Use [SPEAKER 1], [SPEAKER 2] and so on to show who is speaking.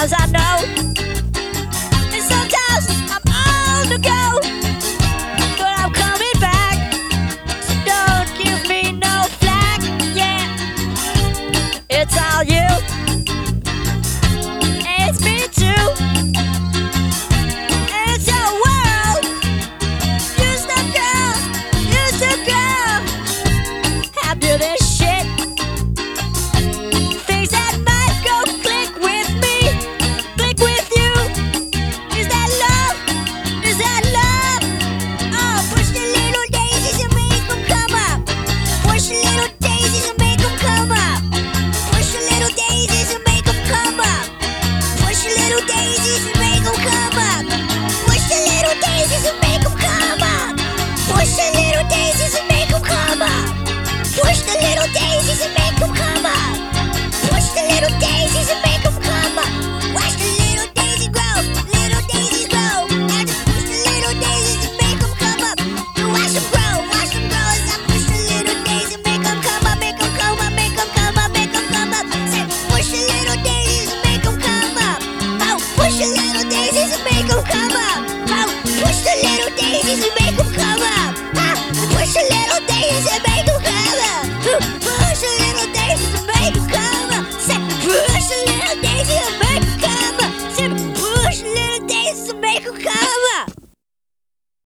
[SPEAKER 1] sometimes I know, and sometimes I'm on the go, but I'm coming back, so don't give me no flack, yeah. It's all you, it's me too, it's your world. Used to go after this shit. Things that might go click with me, click with you. Is that love? Is that love? Oh, push the little daisies and make them come up. Push the little daisies and make them come up. Push the little daisies and make them come up. Push the little daisies and make them come up. Push the little daisies and make them come up. Push the little daisies and make them come up. Push the little daisies and make them come up. Push the little daisies and make them come up. Watch the little daisy grow, little daisies grow. Now just push the little daisies and make them come up. You watch them grow as I push the little daisies and make them come up, make them come up, make them come up, make them come up. Say, push the little daisies and make them come up. Oh, push the little daisies and make them come up. Oh, push the little daisies and make them come up. Ah, push the little daisies and make